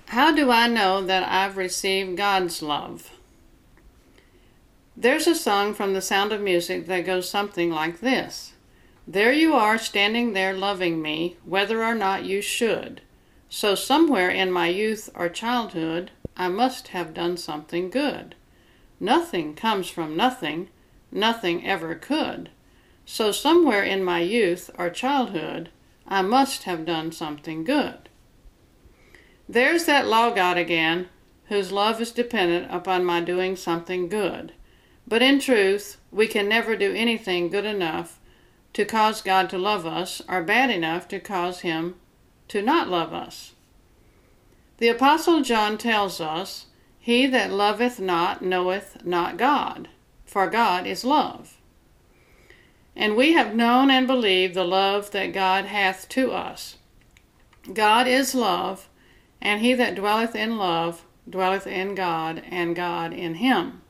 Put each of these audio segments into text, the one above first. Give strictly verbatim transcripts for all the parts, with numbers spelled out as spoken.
How do I know that I've received God's love? There's a song from The Sound of Music that goes something like this. There you are standing there loving me, whether or not you should. So somewhere in my youth or childhood, I must have done something good. Nothing comes from nothing, nothing ever could. So somewhere in my youth or childhood, I must have done something good. There's that law God again, whose love is dependent upon my doing something good. But in truth, we can never do anything good enough to cause God to love us, or bad enough to cause him to not love us. The Apostle John tells us, He that loveth not knoweth not God, for God is love. And we have known and believed the love that God hath to us. God is love, and he that dwelleth in love dwelleth in God, and God in him.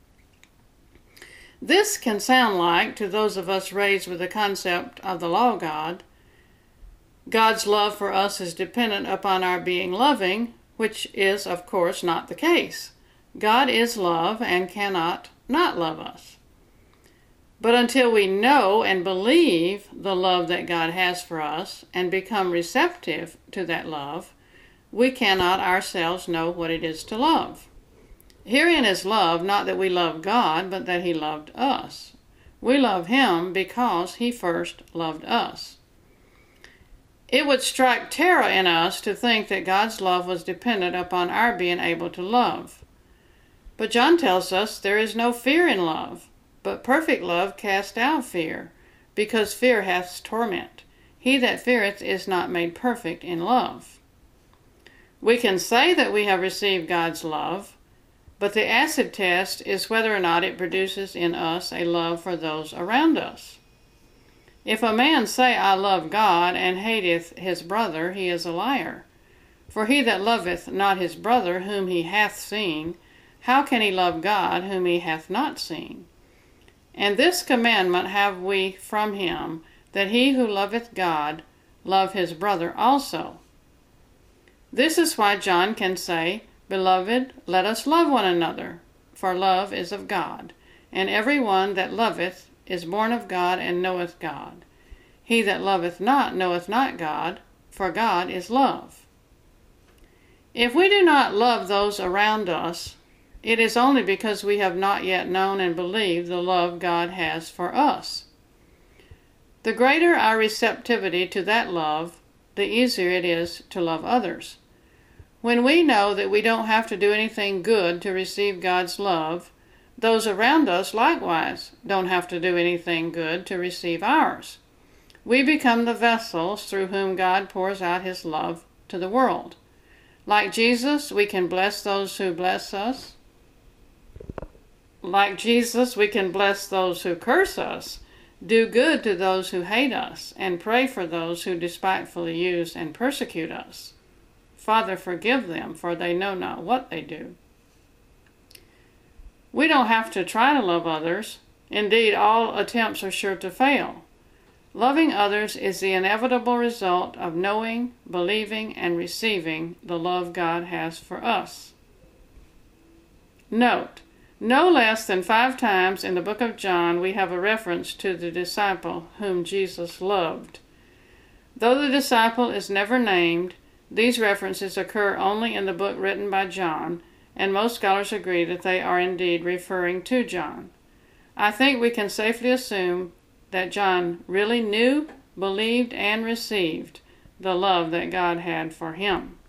This can sound like, to those of us raised with the concept of the law of God, God's love for us is dependent upon our being loving, which is, of course, not the case. God is love and cannot not love us. But until we know and believe the love that God has for us and become receptive to that love, we cannot ourselves know what it is to love. Herein is love, not that we love God, but that he loved us. We love him because he first loved us. It would strike terror in us to think that God's love was dependent upon our being able to love. But John tells us there is no fear in love, but perfect love cast out fear, because fear hath torment. He that feareth is not made perfect in love. We can say that we have received God's love, but the acid test is whether or not it produces in us a love for those around us. If a man say, I love God, and hateth his brother, he is a liar. For he that loveth not his brother whom he hath seen, how can he love God whom he hath not seen? And this commandment have we from him, that he who loveth God love his brother also. This is why John can say, Beloved, let us love one another, for love is of God, and every one that loveth is born of God and knoweth God. He that loveth not knoweth not God, for God is love. If we do not love those around us, it is only because we have not yet known and believed the love God has for us. The greater our receptivity to that love, the easier it is to love others. When we know that we don't have to do anything good to receive God's love, those around us likewise don't have to do anything good to receive ours. We become the vessels through whom God pours out his love to the world. Like Jesus, we can bless those who bless us. Like Jesus, we can bless those who curse us, do good to those who hate us, and pray for those who despitefully use and persecute us. Father, forgive them, for they know not what they do. We don't have to try to love others. Indeed, all attempts are sure to fail. Loving others is the inevitable result of knowing, believing, and receiving the love God has for us. Note, no less than five times in the book of John we have a reference to the disciple whom Jesus loved. Though the disciple is never named, these references occur only in the book written by John, and most scholars agree that they are indeed referring to John. I think we can safely assume that John really knew, believed, and received the love that God had for him.